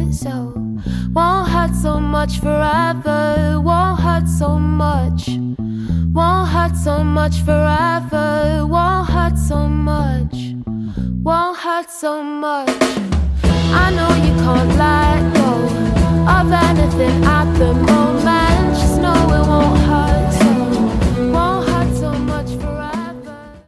So won't hurt so much forever, won't hurt so much, won't hurt so much forever, won't hurt so much, won't hurt so much. I know you can't let go of anything at the moment.